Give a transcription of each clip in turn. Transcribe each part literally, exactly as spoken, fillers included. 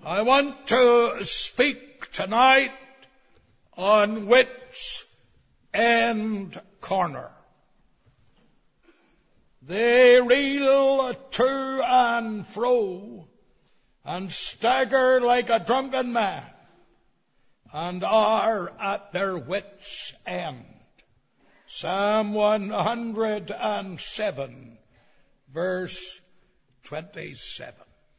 I want to speak tonight on Wits End Corner. They reel to and fro and stagger like a drunken man and are at their wits' end. Psalm one hundred seven, verse twenty-seven.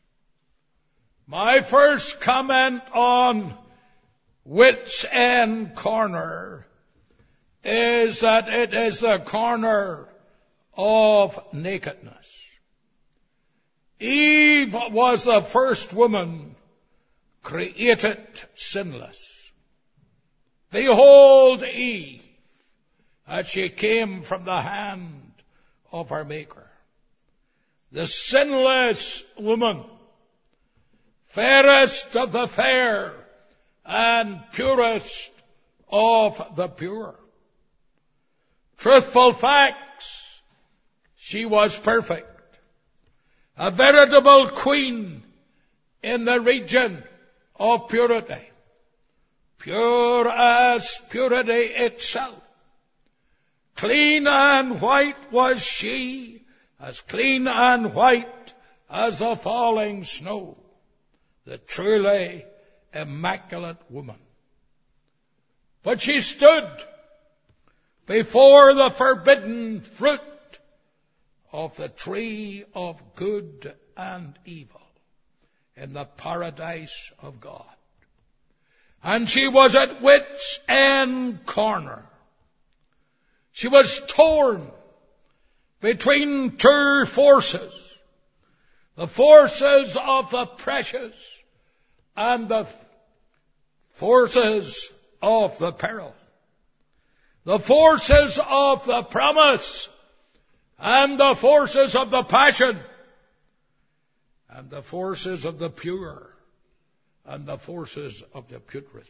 My first comment on Wits End Corner is that it is the corner of nakedness. Eve was the first woman created sinless. Behold Eve, as she came from the hand of her Maker. The sinless woman, fairest of the fair and purest of the pure. Truthful facts, she was perfect. A veritable queen in the region of purity. Pure as purity itself. Clean and white was she, as clean and white as the falling snow. The truly immaculate woman. But she stood before the forbidden fruit of the tree of good and evil in the paradise of God. And she was at wits' end corner. She was torn between two forces. The forces of the precious and the forces of the peril. The forces of the promise and the forces of the passion. And the forces of the pure and the forces of the putrid.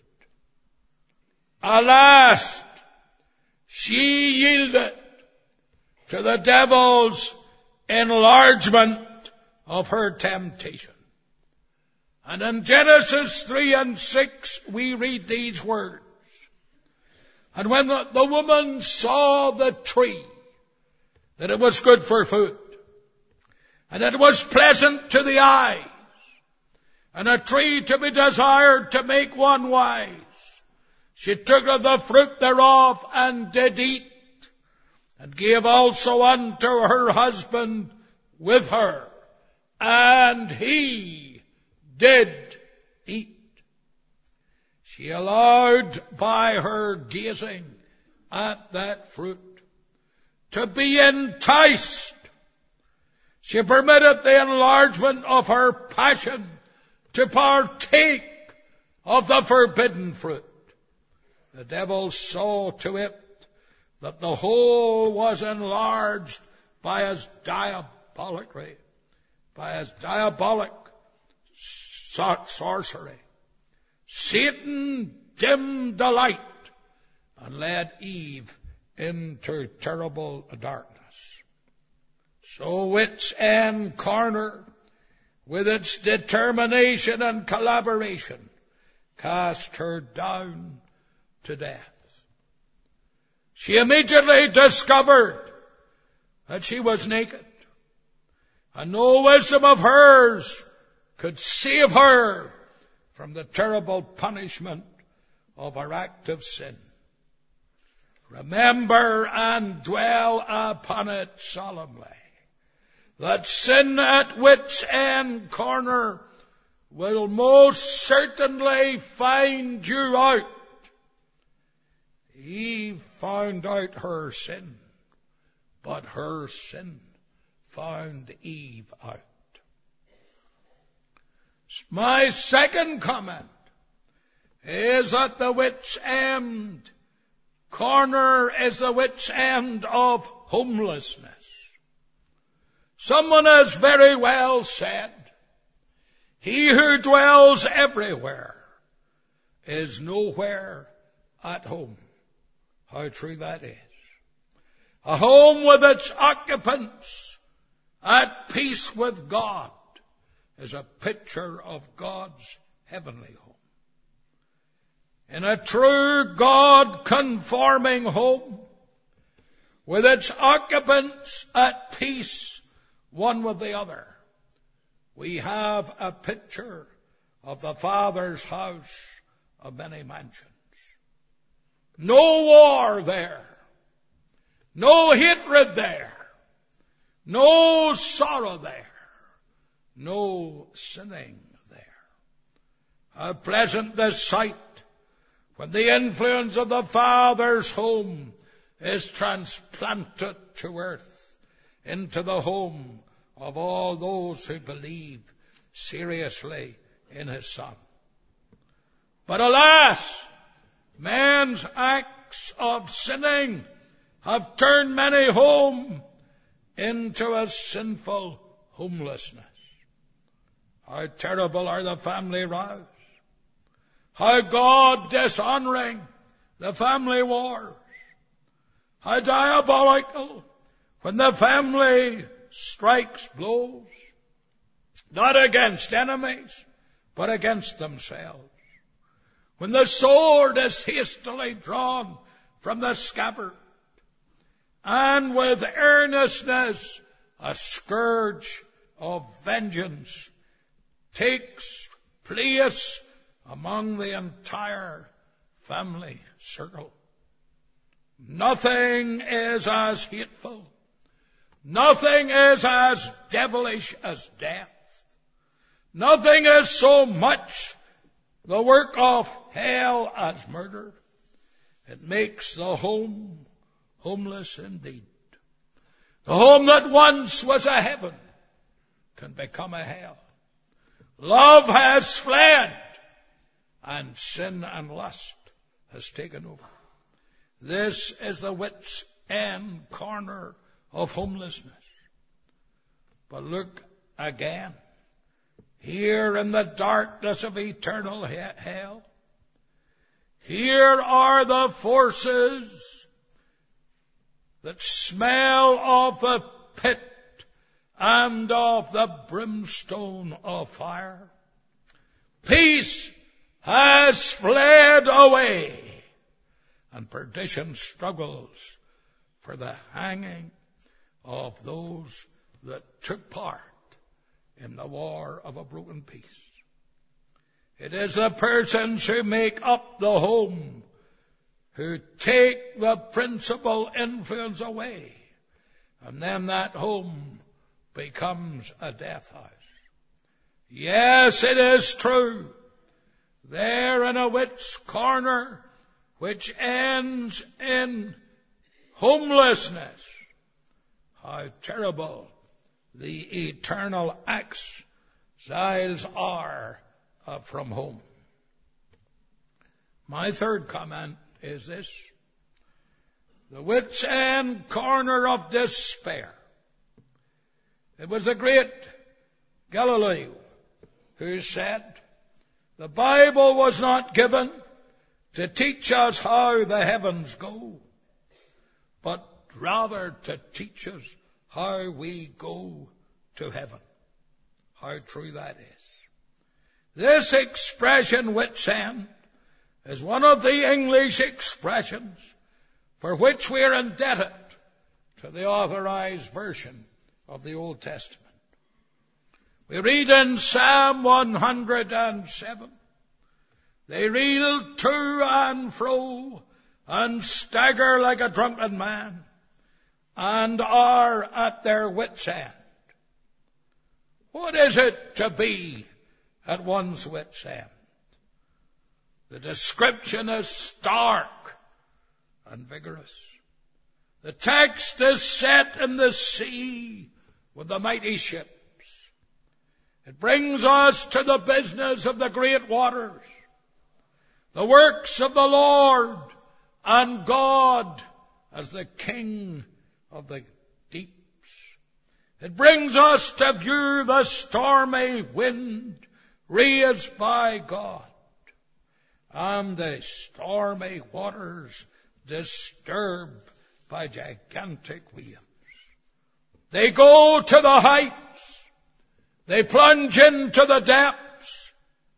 Alas, she yielded to the devil's enlargement of her temptation. And in Genesis three and six we read these words. And when the woman saw the tree, that it was good for food, and it was pleasant to the eyes, and a tree to be desired to make one wise, she took of the fruit thereof and did eat, and gave also unto her husband with her, and he did eat. She allowed by her gazing at that fruit to be enticed. She permitted the enlargement of her passion to partake of the forbidden fruit. The devil saw to it that the whole was enlarged by his diabolicry, by his diabolic sorcery. Satan dimmed the light and led Eve into terrible darkness. So Wits End Corner, with its determination and collaboration, cast her down to death. She immediately discovered that she was naked, and no wisdom of hers could save her from the terrible punishment of her act of sin. Remember and dwell upon it solemnly, that sin at Wits End Corner will most certainly find you out. Eve found out her sin, but her sin found Eve out. My second comment is that the Wits End Corner is the wits' end of homelessness. Someone has very well said, he who dwells everywhere is nowhere at home. How true that is. A home with its occupants at peace with God is a picture of God's heavenly home. In a true God-conforming home, with its occupants at peace one with the other, we have a picture of the Father's house of many mansions. No war there. No hatred there. No sorrow there. No sinning there. How pleasant the sight when the influence of the Father's home is transplanted to earth into the home of all those who believe seriously in His Son. But alas, men's acts of sinning have turned many home into a sinful homelessness. How terrible are the family rows. How God dishonoring the family wars. How diabolical when the family strikes blows, not against enemies, but against themselves. When the sword is hastily drawn from the scabbard, and with earnestness a scourge of vengeance takes place among the entire family circle. Nothing is as hateful, nothing is as devilish as death, nothing is so much the work of hell as murder. It makes the home homeless indeed. The home that once was a heaven can become a hell. Love has fled, and sin and lust has taken over. This is the wit's end corner of homelessness. But look again. Here in the darkness of eternal hell, here are the forces that smell of the pit and of the brimstone of fire. Peace has fled away, and perdition struggles for the hanging of those that took part in the war of a broken peace. It is the persons who make up the home who take the principal influence away, and then that home becomes a death house. Yes, it is true. There in a wit's corner, which ends in homelessness, how terrible the eternal exiles are uh, from home. My third comment is this. The wit's end corner of despair. It was the great Galileo who said, the Bible was not given to teach us how the heavens go, but rather to teach us how we go to heaven. How true that is. This expression, wit's end, is one of the English expressions for which we are indebted to the Authorized Version of the Old Testament. We read in Psalm one hundred seven, they reel to and fro and stagger like a drunken man and are at their wit's end. What is it to be at one's wit's end? The description is stark and vigorous. The text is set in the sea with the mighty ships. It brings us to the business of the great waters, the works of the Lord and God as the King of the deeps. It brings us to view the stormy wind raised by God and the stormy waters disturbed by gigantic waves. They go to the heights. They plunge into the depths.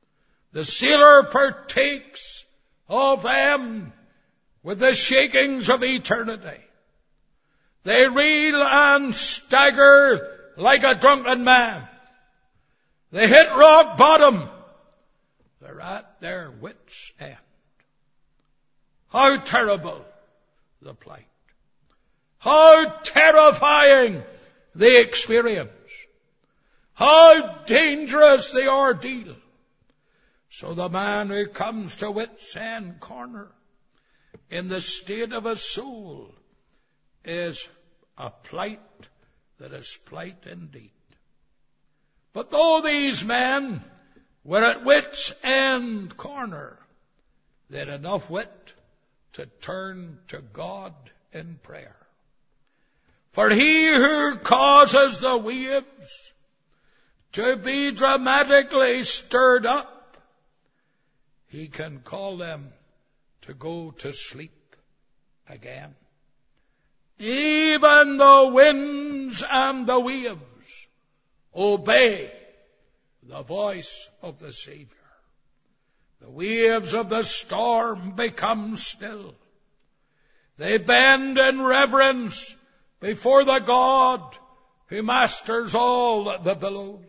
The sailor partakes of them with the shakings of eternity. They reel and stagger like a drunken man. They hit rock bottom. They're at their wits' end. How terrible the plight. How terrifying the experience. How dangerous the ordeal. So the man who comes to wits' end corner in the state of his soul is a plight that is plight indeed. But though these men were at wits' end corner, they had enough wit to turn to God in prayer. For he who causes the waves to be dramatically stirred up, he can call them to go to sleep again. Even the winds and the waves obey the voice of the Savior. The waves of the storm become still. They bend in reverence before the God who masters all the billows.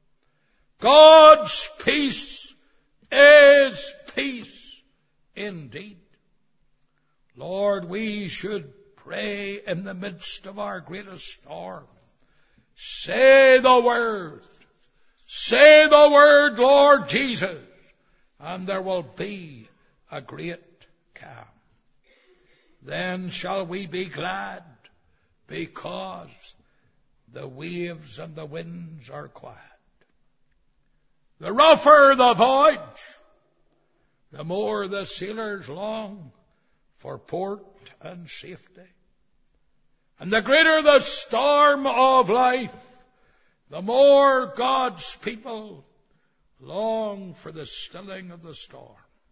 God's peace is peace indeed. Lord, we should pray in the midst of our greatest storm. Say the word. Say the word, Lord Jesus, and there will be a great calm. Then shall we be glad because the waves and the winds are quiet. The rougher the voyage, the more the sailors long for port and safety. And the greater the storm of life, the more God's people long for the stilling of the storm.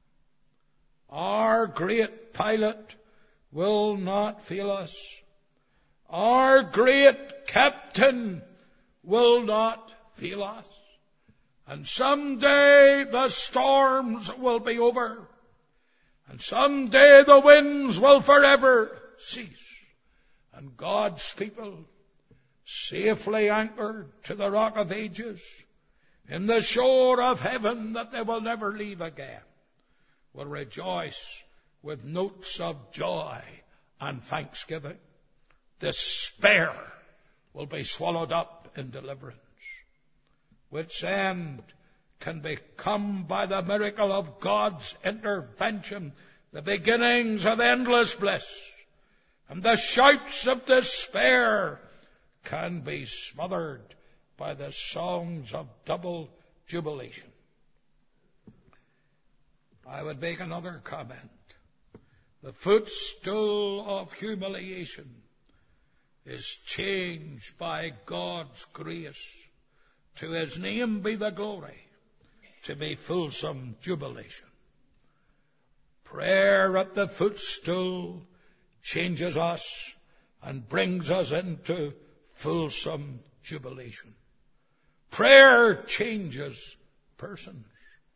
Our great pilot will not fail us. Our great captain will not fail us. And someday the storms will be over. And someday the winds will forever cease. And God's people, safely anchored to the rock of ages, in the shore of heaven that they will never leave again, will rejoice with notes of joy and thanksgiving. Despair will be swallowed up in deliverance. Wits' end can become, by the miracle of God's intervention, the beginnings of endless bliss. And the shouts of despair can be smothered by the songs of double jubilation. I would make another comment. The footstool of humiliation is changed by God's grace. To his name be the glory, to be fulsome jubilation. Prayer at the footstool changes us and brings us into fulsome jubilation. Prayer changes persons.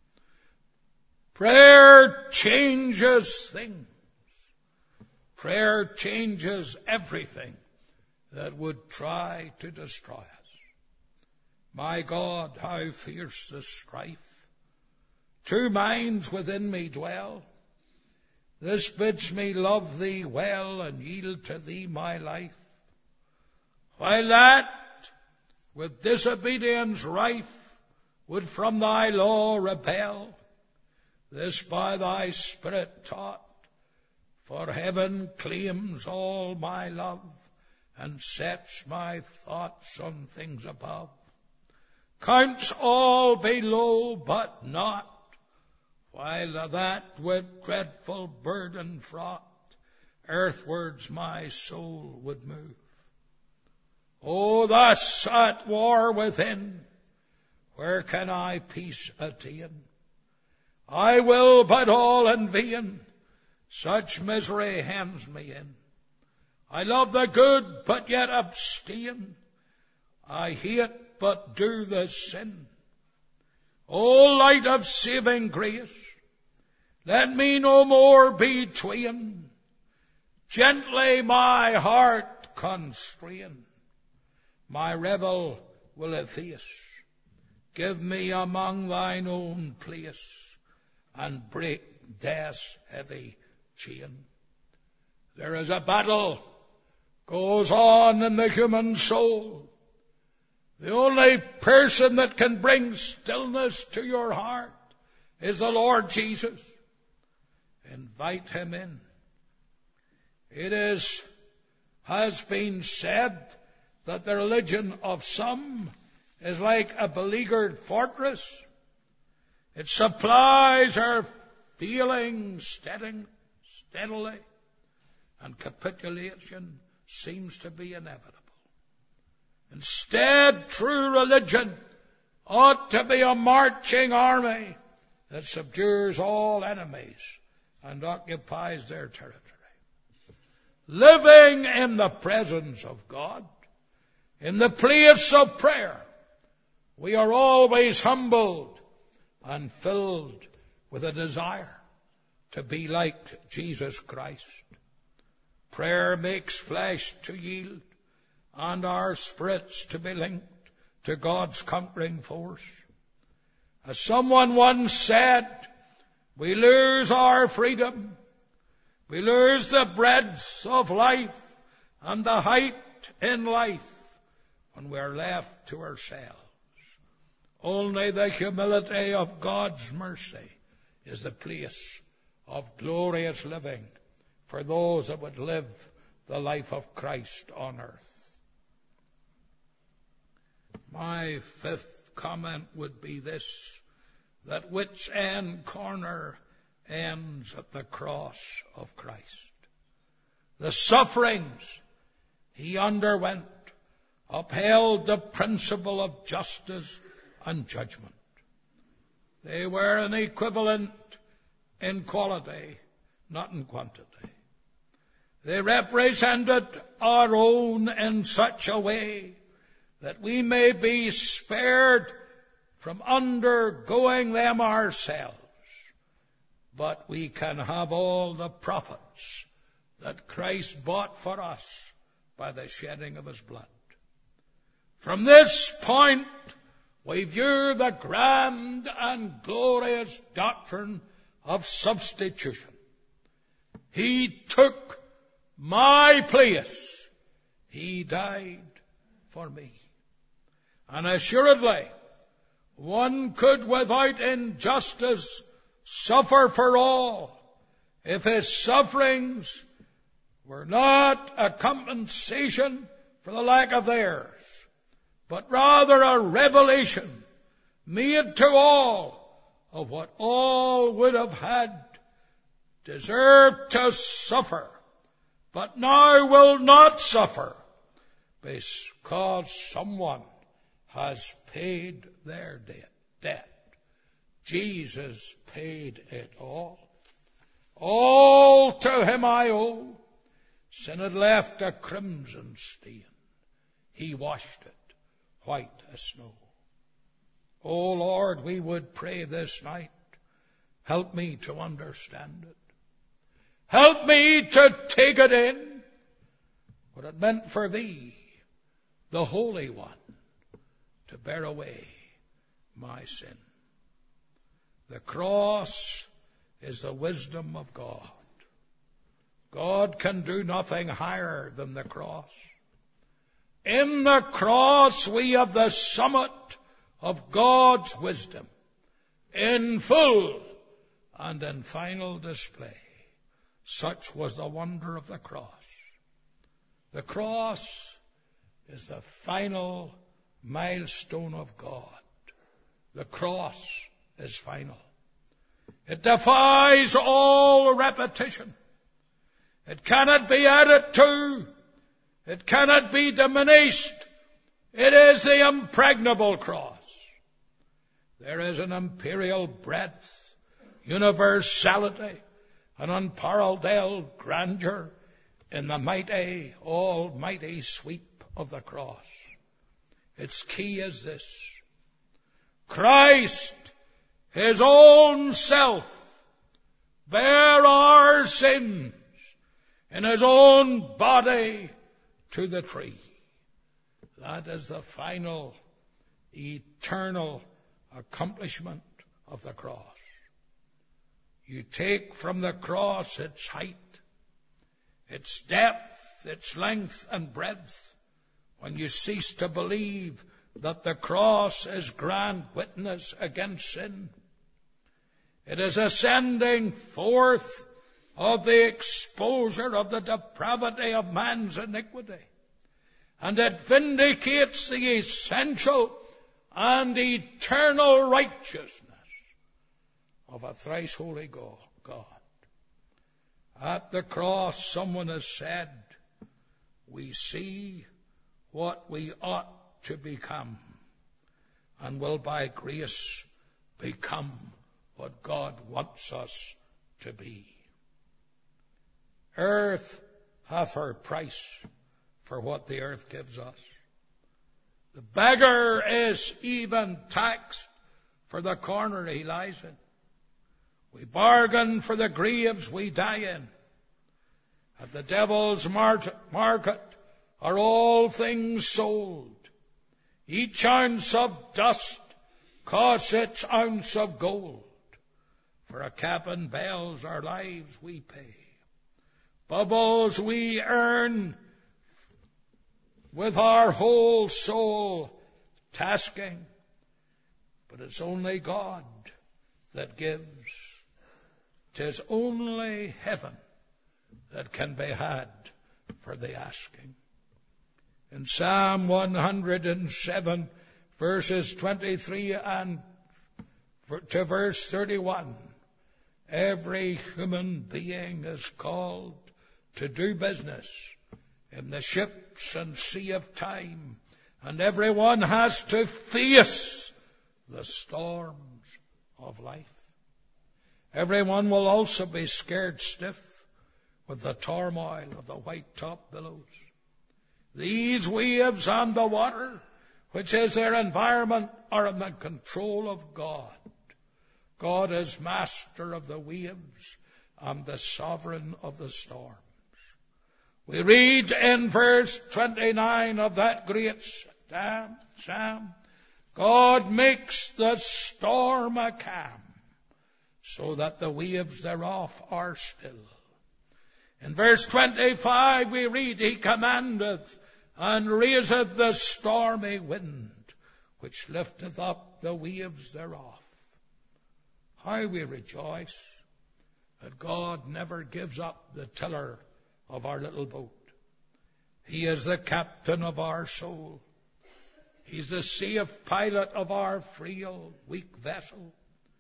Prayer changes things. Prayer changes everything that would try to destroy us. My God, how fierce the strife. Two minds within me dwell. This bids me love thee well and yield to thee my life. While that, with disobedience rife, would from thy law rebel. This by thy Spirit taught, for heaven claims all my love and sets my thoughts on things above. Counts all below but not, while that with dreadful burden fraught, earthwards my soul would move. Oh, thus at war within, where can I peace attain? I will but all in vain, such misery hems me in. I love the good, but yet abstain. I hate, but do the sin. Oh, light of saving grace. Let me no more be twain. Gently my heart constrain. My rebel will efface. Give me among thine own place, and break death's heavy chain. There is a battle goes on in the human soul. The only person that can bring stillness to your heart is the Lord Jesus. Invite him in. It is, has been said that the religion of some is like a beleaguered fortress. It supplies our feelings steadily, steadily, and capitulation seems to be inevitable. Instead, true religion ought to be a marching army that subdues all enemies and occupies their territory. Living in the presence of God, in the place of prayer, we are always humbled and filled with a desire to be like Jesus Christ. Prayer makes flesh to yield and our spirits to be linked to God's conquering force. As someone once said, we lose our freedom, we lose the breadth of life and the height in life when we are left to ourselves. Only the humility of God's mercy is the place of glorious living for those that would live the life of Christ on earth. My fifth comment would be this, that which end corner ends at the cross of Christ. The sufferings he underwent upheld the principle of justice and judgment. They were an equivalent in quality, not in quantity. They represented our own in such a way that we may be spared from undergoing them ourselves, but we can have all the profits that Christ bought for us by the shedding of his blood. From this point, we view the grand and glorious doctrine of substitution. He took my place. He died for me. And assuredly, one could without injustice suffer for all if his sufferings were not a compensation for the lack of theirs, but rather a revelation made to all of what all would have had deserved to suffer, but now will not suffer, because someone has paid their debt. Jesus paid it all. All to him I owe. Sin had left a crimson stain. He washed it white as snow. O Lord, we would pray this night, help me to understand it. Help me to take it in, what it meant for thee, the Holy One, to bear away my sin. The cross is the wisdom of God. God can do nothing higher than the cross. In the cross we have the summit of God's wisdom in full and in final display. Such was the wonder of the cross. The cross is the final milestone of God. The cross is final. It defies all repetition. It cannot be added to. It cannot be diminished. It is the impregnable cross. There is an imperial breadth, universality, an unparalleled grandeur in the mighty, almighty sweep of the cross. Its key is this: Christ his own self bear our sins in his own body to the tree. That is the final, eternal accomplishment of the cross. You take from the cross its height, its depth, its length and breadth, when you cease to believe that the cross is grand witness against sin. It is a sending forth of the exposure of the depravity of man's iniquity. And it vindicates the essential and eternal righteousness of a thrice holy God. At the cross, someone has said, we see what we ought to become, and will by grace become what God wants us to be. Earth hath her price for what the earth gives us. The beggar is even taxed for the corner he lies in. We bargain for the graves we die in. At the devil's market are all things sold. Each ounce of dust costs its ounce of gold. For a cap and bells our lives we pay. Bubbles we earn with our whole soul tasking. But it's only God that gives. 'Tis only heaven that can be had for the asking. In Psalm one hundred seven, verses twenty-three and to verse thirty-one, every human being is called to do business in the ships and sea of time, and everyone has to face the storms of life. Everyone will also be scared stiff with the turmoil of the white-topped billows. These waves and the water, which is their environment, are in the control of God. God is master of the waves and the sovereign of the storms. We read in verse twenty-nine of that great psalm, God makes the storm a calm, so that the waves thereof are still. In verse twenty-five we read, He commandeth and raiseth the stormy wind, which lifteth up the waves thereof. How we rejoice that God never gives up the tiller of our little boat. He is the captain of our soul. He's the safe pilot of our frail, weak vessel.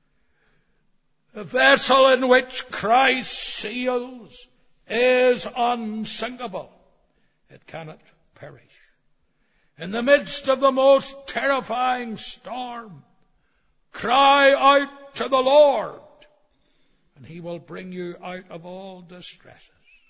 The vessel in which Christ sails is unsinkable. It cannot perish. In the midst of the most terrifying storm, cry out to the Lord, and He will bring you out of all distresses.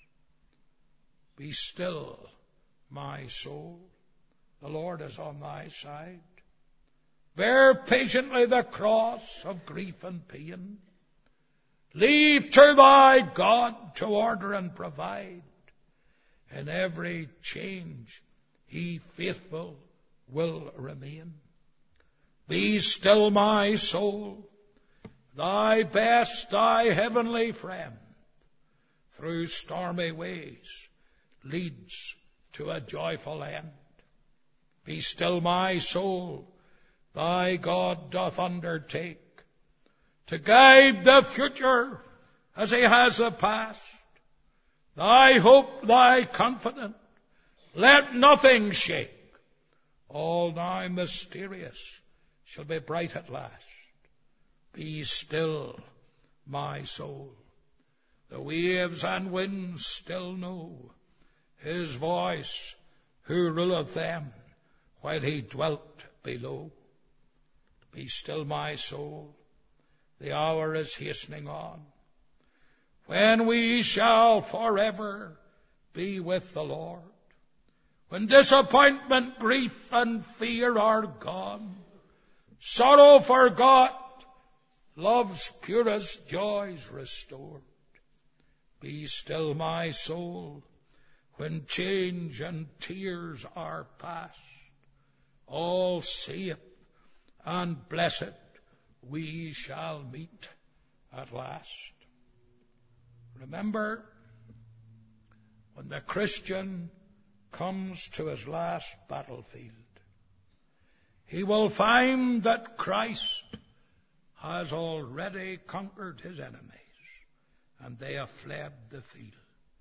Be still, my soul. The Lord is on thy side. Bear patiently the cross of grief and pain. Leave to thy God to order and provide. In every change He faithful will remain. Be still, my soul. Thy best, thy heavenly friend, through stormy ways leads to a joyful end. Be still, my soul. Thy God doth undertake to guide the future as He has the past. Thy hope, thy confidence, let nothing shake. All now mysterious shall be bright at last. Be still, my soul. The waves and winds still know His voice, who ruleth them while He dwelt below. Be still, my soul. The hour is hastening on, when we shall forever be with the Lord. When disappointment, grief, and fear are gone, sorrow forgot, love's purest joys restored. Be still, my soul, when change and tears are past. All safe and blessed we shall meet at last. Remember, when the Christian comes to his last battlefield, he will find that Christ has already conquered his enemies, and they have fled the field.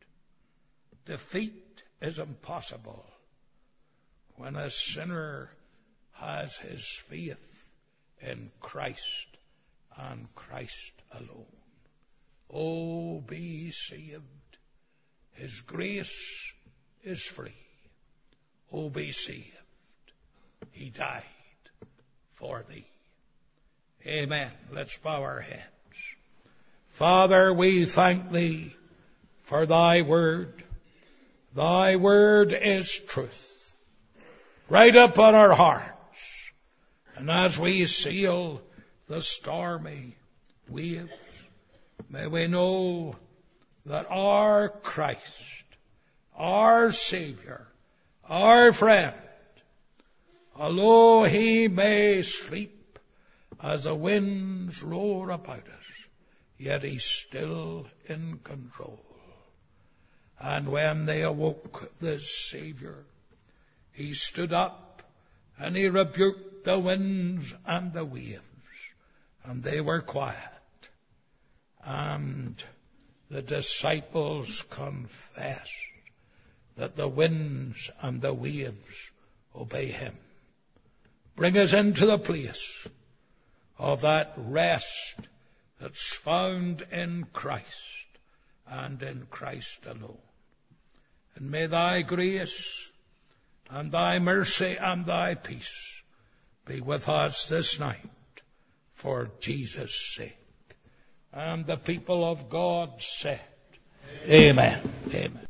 Defeat is impossible when a sinner has his faith in Christ and Christ alone. Oh, be saved. His grace is free. Oh, be saved. He died for thee. Amen. Let's bow our heads. Father, we thank thee for thy word. Thy word is truth. Right up on our hearts. And as we sail the stormy waves, may we know that our Christ, our Savior, our friend, although he may sleep as the winds roar about us, yet he's still in control. And when they awoke the Savior, he stood up and he rebuked the winds and the waves, and they were quiet. And the disciples confessed that the winds and the waves obey him. Bring us into the place of that rest that's found in Christ and in Christ alone. And may thy grace and thy mercy and thy peace be with us this night for Jesus' sake. And the people of God said, Amen. Amen.